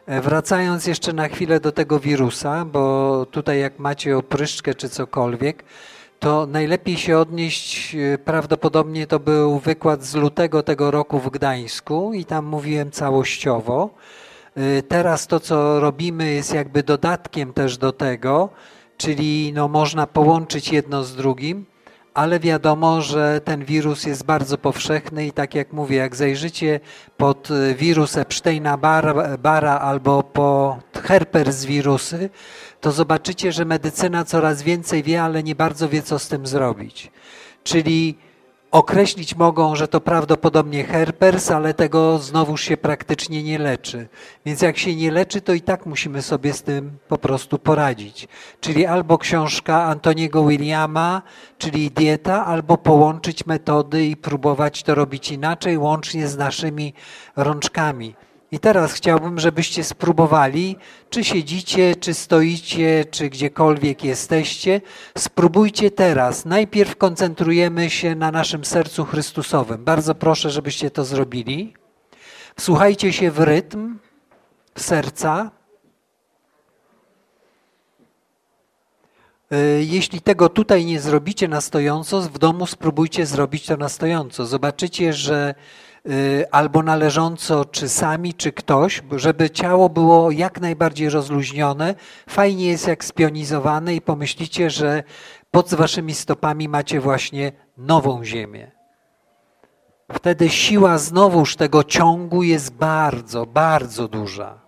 Wracając jeszcze na chwilę do tego wirusa, bo tutaj jak macie opryszczkę czy cokolwiek, to najlepiej się odnieść, prawdopodobnie to był wykład z lutego tego roku w Gdańsku i tam mówiłem całościowo. Teraz to, co robimy, jest jakby dodatkiem też do tego, czyli no, można połączyć jedno z drugim, ale wiadomo, że ten wirus jest bardzo powszechny i tak jak mówię, jak zajrzycie pod wirus Epsteina-Barra albo pod herpes wirusy, to zobaczycie, że medycyna coraz więcej wie, ale nie bardzo wie, co z tym zrobić. Czyli określić mogą, że to prawdopodobnie herpes, ale tego znowuż się praktycznie nie leczy. Więc jak się nie leczy, to i tak musimy sobie z tym po prostu poradzić. Czyli albo książka Antoniego Williama, czyli dieta, albo połączyć metody i próbować to robić inaczej, łącznie z naszymi rączkami. I teraz chciałbym, żebyście spróbowali, czy siedzicie, czy stoicie, czy gdziekolwiek jesteście. Spróbujcie teraz. Najpierw koncentrujemy się na naszym sercu Chrystusowym. Bardzo proszę, żebyście to zrobili. Wsłuchajcie się w rytm serca. Jeśli tego tutaj nie zrobicie na stojąco, w domu spróbujcie zrobić to na stojąco. Zobaczycie, że albo na leżąco, czy sami, czy ktoś, żeby ciało było jak najbardziej rozluźnione. Fajnie jest jak spionizowane i pomyślicie, że pod waszymi stopami macie właśnie nową ziemię. Wtedy siła znowuż tego ciągu jest bardzo, bardzo duża.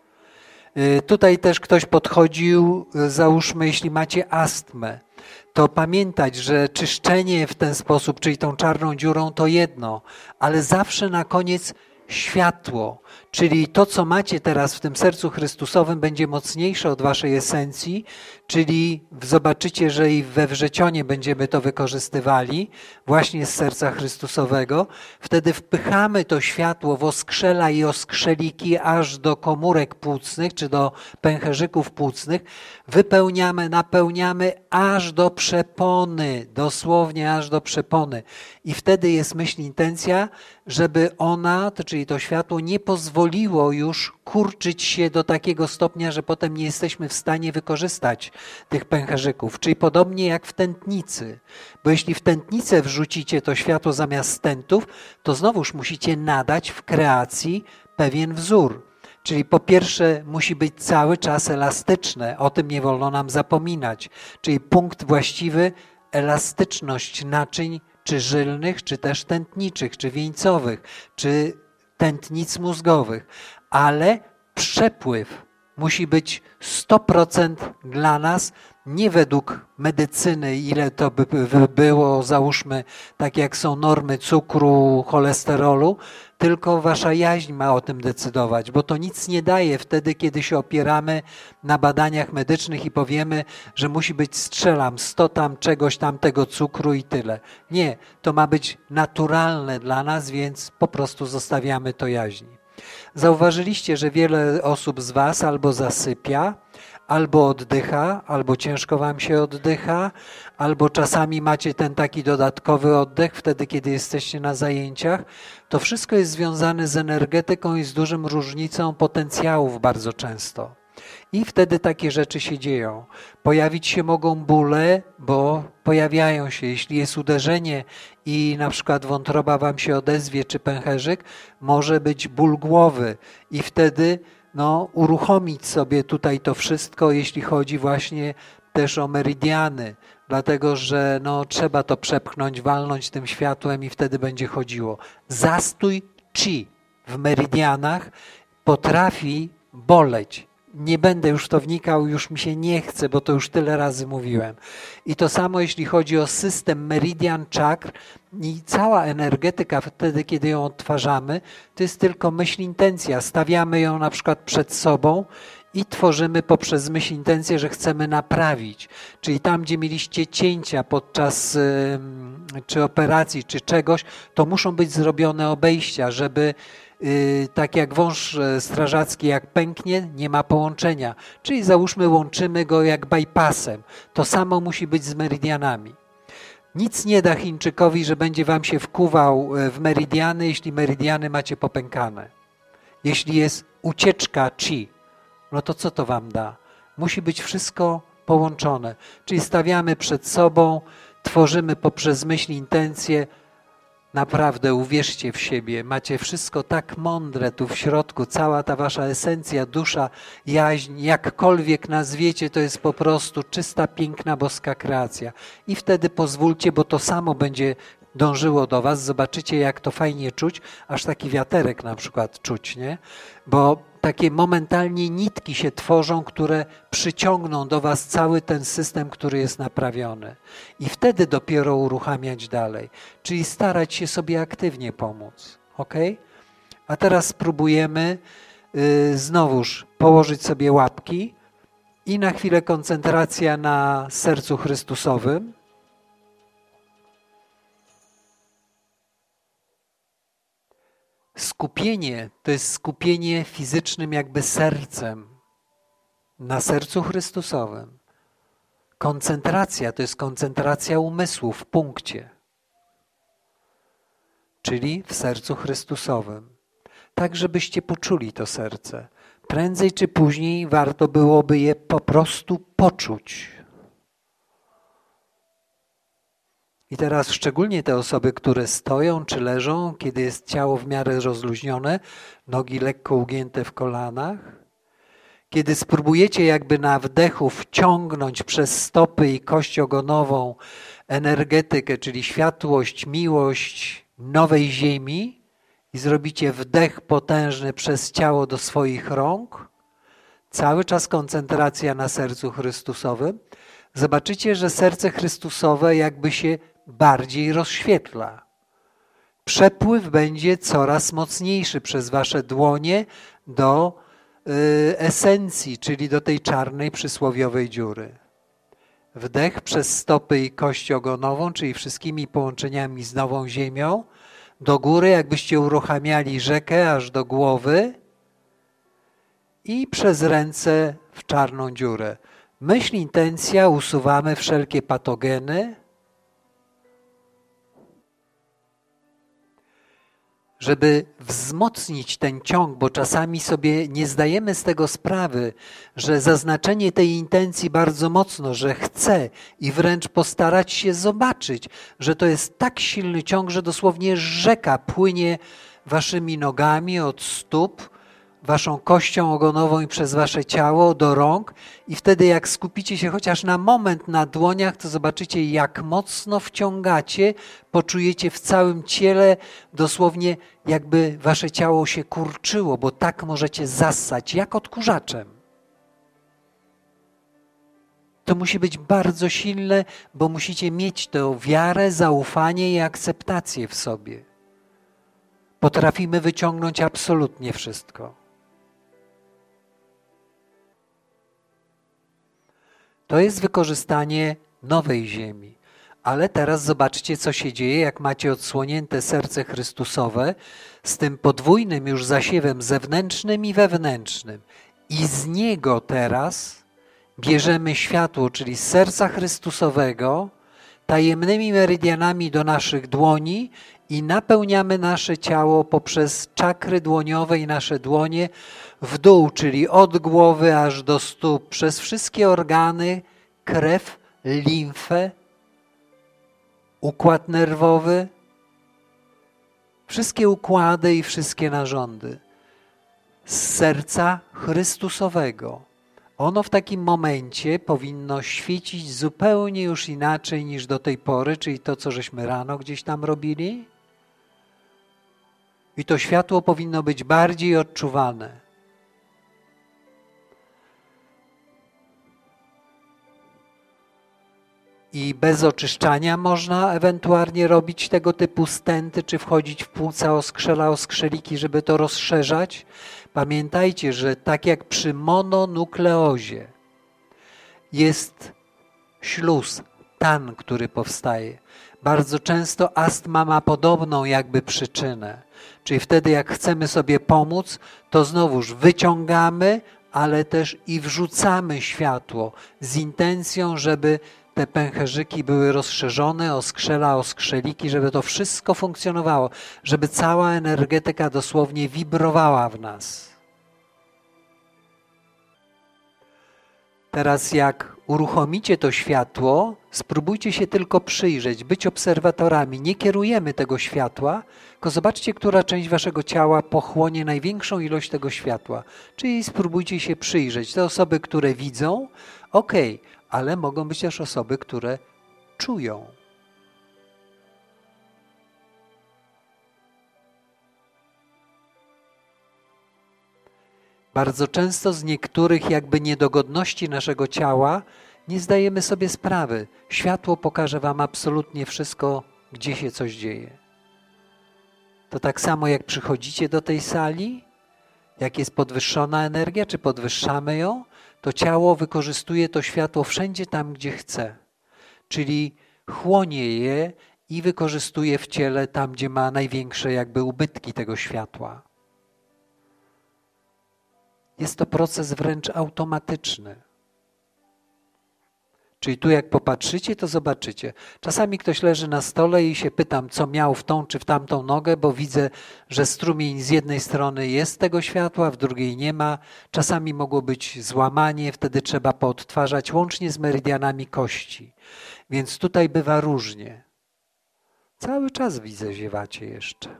Tutaj też ktoś podchodził, załóżmy, jeśli macie astmę, to pamiętać, że czyszczenie w ten sposób, czyli tą czarną dziurą, to jedno, ale zawsze na koniec światło, czyli to, co macie teraz w tym sercu Chrystusowym, będzie mocniejsze od waszej esencji, czyli zobaczycie, że i we wrzecionie będziemy to wykorzystywali, właśnie z serca Chrystusowego. Wtedy wpychamy to światło w oskrzela i oskrzeliki aż do komórek płucnych, czy do pęcherzyków płucnych. Wypełniamy, napełniamy aż do przepony, dosłownie aż do przepony. I wtedy jest myśl, intencja, żeby ona, czyli to światło, nie pozwoliło już kurczyć się do takiego stopnia, że potem nie jesteśmy w stanie wykorzystać tych pęcherzyków. Czyli podobnie jak w tętnicy. Bo jeśli w tętnicę wrzucicie to światło zamiast stentów, to znowuż musicie nadać w kreacji pewien wzór. Czyli po pierwsze musi być cały czas elastyczne, o tym nie wolno nam zapominać. Czyli punkt właściwy, elastyczność naczyń, czy żylnych, czy też tętniczych, czy wieńcowych, czy tętnic mózgowych. Ale przepływ musi być 100% dla nas, nie według medycyny, ile to by było, załóżmy, tak jak są normy cukru, cholesterolu, tylko wasza jaźń ma o tym decydować, bo to nic nie daje wtedy, kiedy się opieramy na badaniach medycznych i powiemy, że musi być, strzelam, 100 tam czegoś tam tego cukru i tyle. Nie, to ma być naturalne dla nas, więc po prostu zostawiamy to jaźni. Zauważyliście, że wiele osób z was albo zasypia, albo oddycha, albo ciężko wam się oddycha, albo czasami macie ten taki dodatkowy oddech wtedy, kiedy jesteście na zajęciach. To wszystko jest związane z energetyką i z dużą różnicą potencjałów bardzo często. I wtedy takie rzeczy się dzieją. Pojawić się mogą bóle, bo pojawiają się. Jeśli jest uderzenie i na przykład wątroba wam się odezwie, czy pęcherzyk, może być ból głowy i wtedy uruchomić sobie tutaj to wszystko, jeśli chodzi właśnie też o meridiany, dlatego że trzeba to przepchnąć, walnąć tym światłem i wtedy będzie chodziło. Zastój chi w meridianach potrafi boleć. Nie będę już w to wnikał, już mi się nie chce, bo to już tyle razy mówiłem. I to samo jeśli chodzi o system meridian, czakr i cała energetyka wtedy, kiedy ją odtwarzamy, to jest tylko myśl, intencja. Stawiamy ją na przykład przed sobą i tworzymy poprzez myśl, intencję, że chcemy naprawić. Czyli tam, gdzie mieliście cięcia podczas czy operacji, czy czegoś, to muszą być zrobione obejścia, żeby tak jak wąż strażacki, jak pęknie, nie ma połączenia. Czyli załóżmy, łączymy go jak bypassem. To samo musi być z meridianami. Nic nie da Chińczykowi, że będzie wam się wkuwał w meridiany, jeśli meridiany macie popękane. Jeśli jest ucieczka chi. No to co to wam da? Musi być wszystko połączone. Czyli stawiamy przed sobą, tworzymy poprzez myśl, intencje. Naprawdę uwierzcie w siebie, macie wszystko tak mądre tu w środku, cała ta wasza esencja, dusza, jaźń, jakkolwiek nazwiecie, to jest po prostu czysta, piękna, boska kreacja. I wtedy pozwólcie, bo to samo będzie dążyło do was, zobaczycie jak to fajnie czuć, aż taki wiaterek na przykład czuć, nie? Bo takie momentalnie nitki się tworzą, które przyciągną do was cały ten system, który jest naprawiony. I wtedy dopiero uruchamiać dalej. Czyli starać się sobie aktywnie pomóc. Ok? A teraz spróbujemy znowuż położyć sobie łapki i na chwilę koncentracja na sercu Chrystusowym. Skupienie to jest skupienie fizycznym jakby sercem na sercu Chrystusowym. Koncentracja to jest koncentracja umysłu w punkcie, czyli w sercu Chrystusowym. Tak, żebyście poczuli to serce. Prędzej czy później warto byłoby je po prostu poczuć. I teraz szczególnie te osoby, które stoją czy leżą, kiedy jest ciało w miarę rozluźnione, nogi lekko ugięte w kolanach, kiedy spróbujecie jakby na wdechu wciągnąć przez stopy i kość ogonową energetykę, czyli światłość, miłość nowej ziemi i zrobicie wdech potężny przez ciało do swoich rąk, cały czas koncentracja na sercu Chrystusowym, zobaczycie, że serce Chrystusowe jakby się bardziej rozświetla. Przepływ będzie coraz mocniejszy przez wasze dłonie do esencji, czyli do tej czarnej przysłowiowej dziury. Wdech przez stopy i kość ogonową, czyli wszystkimi połączeniami z nową ziemią, do góry, jakbyście uruchamiali rzekę aż do głowy i przez ręce w czarną dziurę. Myśl, intencja, usuwamy wszelkie patogeny, żeby wzmocnić ten ciąg, bo czasami sobie nie zdajemy z tego sprawy, że zaznaczenie tej intencji bardzo mocno, że chcę i wręcz postarać się zobaczyć, że to jest tak silny ciąg, że dosłownie rzeka płynie waszymi nogami od stóp, waszą kością ogonową i przez wasze ciało do rąk i wtedy jak skupicie się chociaż na moment na dłoniach, to zobaczycie jak mocno wciągacie, poczujecie w całym ciele dosłownie jakby wasze ciało się kurczyło, bo tak możecie zassać jak odkurzaczem. To musi być bardzo silne, bo musicie mieć tę wiarę, zaufanie i akceptację w sobie. Potrafimy wyciągnąć absolutnie wszystko. To jest wykorzystanie nowej ziemi. Ale teraz zobaczcie, co się dzieje, jak macie odsłonięte serce Chrystusowe z tym podwójnym już zasiewem zewnętrznym i wewnętrznym. I z niego teraz bierzemy światło, czyli z serca Chrystusowego, tajemnymi meridianami do naszych dłoni i napełniamy nasze ciało poprzez czakry dłoniowe i nasze dłonie w dół, czyli od głowy aż do stóp, przez wszystkie organy, krew, limfę, układ nerwowy, wszystkie układy i wszystkie narządy z serca Chrystusowego. Ono w takim momencie powinno świecić zupełnie już inaczej niż do tej pory, czyli to, co żeśmy rano gdzieś tam robili. I to światło powinno być bardziej odczuwane. I bez oczyszczania można ewentualnie robić tego typu stenty, czy wchodzić w płuca oskrzela-oskrzeliki, żeby to rozszerzać. Pamiętajcie, że tak jak przy mononukleozie jest śluz, tan, który powstaje. Bardzo często astma ma podobną jakby przyczynę. Czyli wtedy jak chcemy sobie pomóc, to znowuż wyciągamy, ale też i wrzucamy światło z intencją, żeby te pęcherzyki były rozszerzone, oskrzeliki, żeby to wszystko funkcjonowało, żeby cała energetyka dosłownie wibrowała w nas. Teraz jak uruchomicie to światło, spróbujcie się tylko przyjrzeć, być obserwatorami. Nie kierujemy tego światła, tylko zobaczcie, która część waszego ciała pochłonie największą ilość tego światła. Czyli spróbujcie się przyjrzeć. Te osoby, które widzą, ale mogą być też osoby, które czują. Bardzo często z niektórych jakby niedogodności naszego ciała nie zdajemy sobie sprawy. Światło pokaże wam absolutnie wszystko, gdzie się coś dzieje. To tak samo jak przychodzicie do tej sali, jak jest podwyższona energia, czy podwyższamy ją, to ciało wykorzystuje to światło wszędzie tam, gdzie chce. Czyli chłonie je i wykorzystuje w ciele tam, gdzie ma największe jakby ubytki tego światła. Jest to proces wręcz automatyczny. Czyli tu jak popatrzycie, to zobaczycie. Czasami ktoś leży na stole i się pytam, co miał w tą czy w tamtą nogę, bo widzę, że strumień z jednej strony jest tego światła, w drugiej nie ma. Czasami mogło być złamanie, wtedy trzeba poodtwarzać łącznie z meridianami kości. Więc tutaj bywa różnie. Cały czas widzę, ziewacie jeszcze.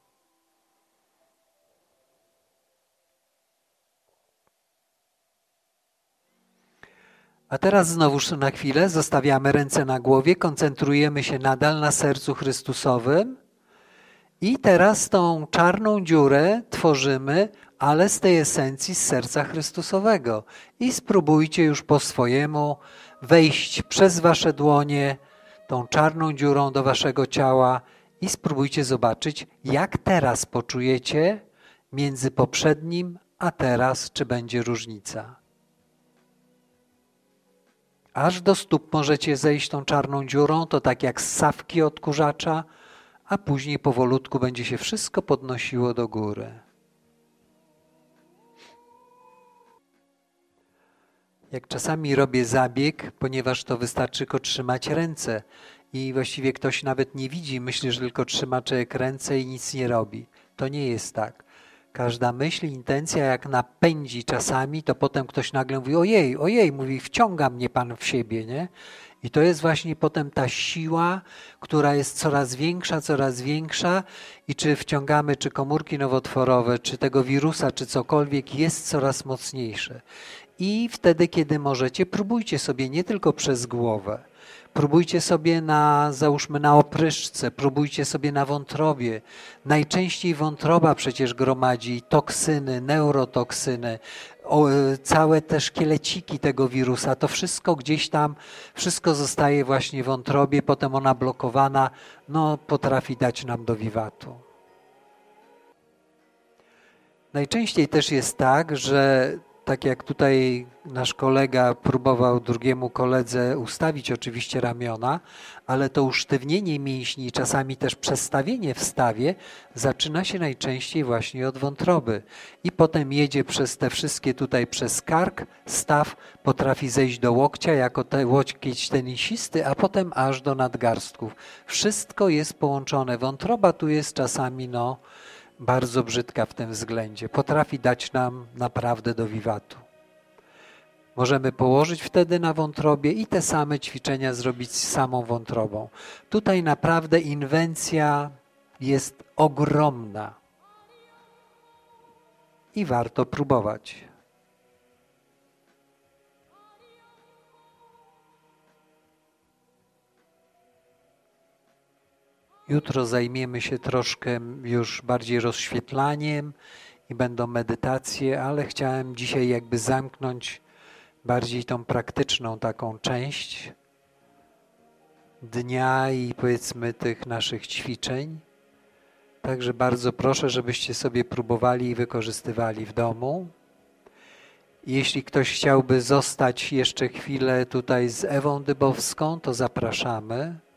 A teraz znowuż na chwilę zostawiamy ręce na głowie, koncentrujemy się nadal na sercu Chrystusowym i teraz tą czarną dziurę tworzymy, ale z tej esencji z serca Chrystusowego. I spróbujcie już po swojemu wejść przez wasze dłonie tą czarną dziurą do waszego ciała i spróbujcie zobaczyć, jak teraz poczujecie między poprzednim a teraz, czy będzie różnica. Aż do stóp możecie zejść tą czarną dziurą, to tak jak z sawki odkurzacza, a później powolutku będzie się wszystko podnosiło do góry. Jak czasami robię zabieg, ponieważ to wystarczy tylko trzymać ręce i właściwie ktoś nawet nie widzi, myśli, że tylko trzyma człowiek ręce i nic nie robi. To nie jest tak. Każda myśl, intencja jak napędzi czasami, to potem ktoś nagle mówi ojej, mówi wciąga mnie Pan w siebie, nie? I to jest właśnie potem ta siła, która jest coraz większa i czy wciągamy, czy komórki nowotworowe, czy tego wirusa, czy cokolwiek, jest coraz mocniejsze. I wtedy, kiedy możecie, próbujcie sobie nie tylko przez głowę, próbujcie sobie załóżmy na opryszczce, próbujcie sobie na wątrobie. Najczęściej wątroba przecież gromadzi toksyny, neurotoksyny, całe te szkieleciki tego wirusa. To wszystko gdzieś tam, wszystko zostaje właśnie w wątrobie, potem ona blokowana, potrafi dać nam do wiwatu. Najczęściej też jest tak, że tak jak tutaj nasz kolega próbował drugiemu koledze ustawić oczywiście ramiona, ale to usztywnienie mięśni, czasami też przestawienie w stawie zaczyna się najczęściej właśnie od wątroby. I potem jedzie przez te wszystkie tutaj, przez kark, staw potrafi zejść do łokcia jako łokieć tenisisty, a potem aż do nadgarstków. Wszystko jest połączone. Wątroba tu jest czasami bardzo brzydka w tym względzie. Potrafi dać nam naprawdę do wiwatu. Możemy położyć wtedy na wątrobie i te same ćwiczenia zrobić z samą wątrobą. Tutaj naprawdę inwencja jest ogromna i warto próbować. Jutro zajmiemy się troszkę już bardziej rozświetlaniem i będą medytacje, ale chciałem dzisiaj jakby zamknąć bardziej tą praktyczną taką część dnia i powiedzmy tych naszych ćwiczeń. Także bardzo proszę, żebyście sobie próbowali i wykorzystywali w domu. Jeśli ktoś chciałby zostać jeszcze chwilę tutaj z Ewą Dybowską, to zapraszamy.